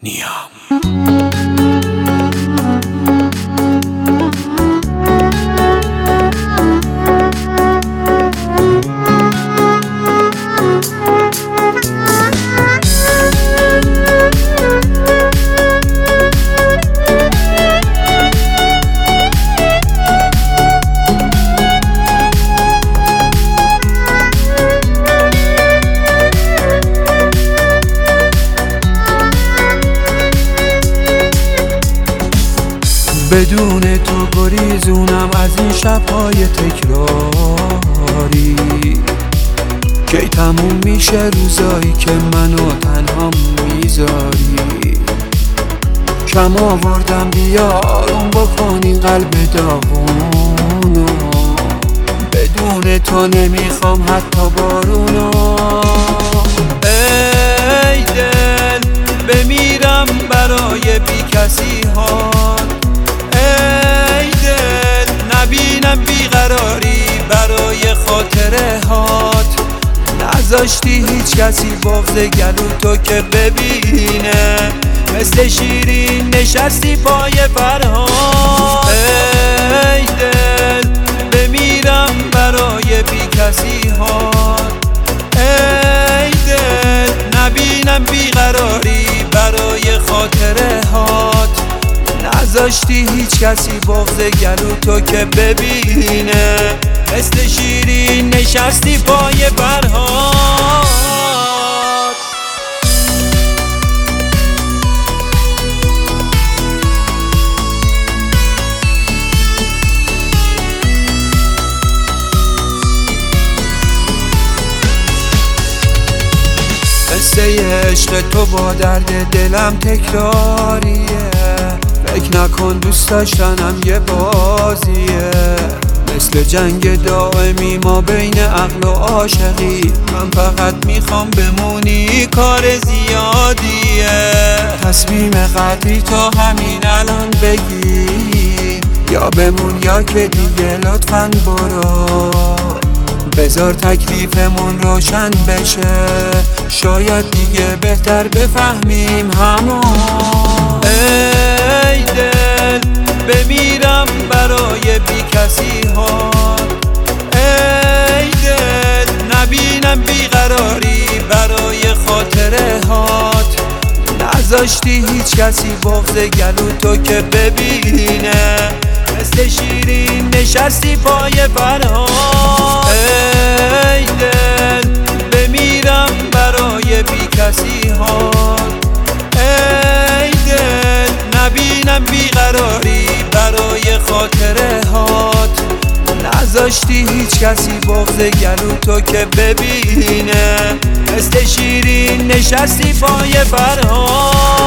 نیام. بدون تو گریزونم از این شب‌های تکراری. کی تموم میشه روزایی که منو تنها میذاری؟ کم آوردم بیا آروم بکنی قلب داغونو. بدون تو نمیخوام حتی بارونو. ای دل بمیرم برای بی کسی ها. ای دل نبینم بیقراری برای خاطره هات. نذاشتی هیچ کسی بغض گلو تو که ببینه. مثل شیرین نشستی پای فرهاد. ای دل بمیرم برای بی کسی هات. ای دل نبینم بیقراری برای خاطره هات. نذاشتی هیچ کسی بغض گلو تو که ببینه. مثل شیرین نشستی پای فرهاد. قصه عشق تو با درد دلم تکراریه. فکر نکن دوست داشتنم یه بازیه. مثل جنگ دائمی ما بین عقل و عاشقی. من فقط میخوام بمونی کار زیادیه. تصمیم قطعی تو همین الان بگیر. یا بمون یا که دیگه لطفاً برو. بذار تکلیفمون روشن بشه. شاید دیگه بهتر بفهمیم همون. ای دل بمیرم برای بی کسی ها. ای دل نبینم بیقراری برای خاطره هات. نذاشتی هیچ کسی بغض گلو تو که ببینه. مثل شیرین نشستی پای فرهاد. ای دل بمیرم برای بی کسی ها. ای دل نبینم بیقراری برای خاطره هات. نذاشتی هیچ کسی بغض گلو تو که ببینه. مثل شیرین نشستی پای فرهاد.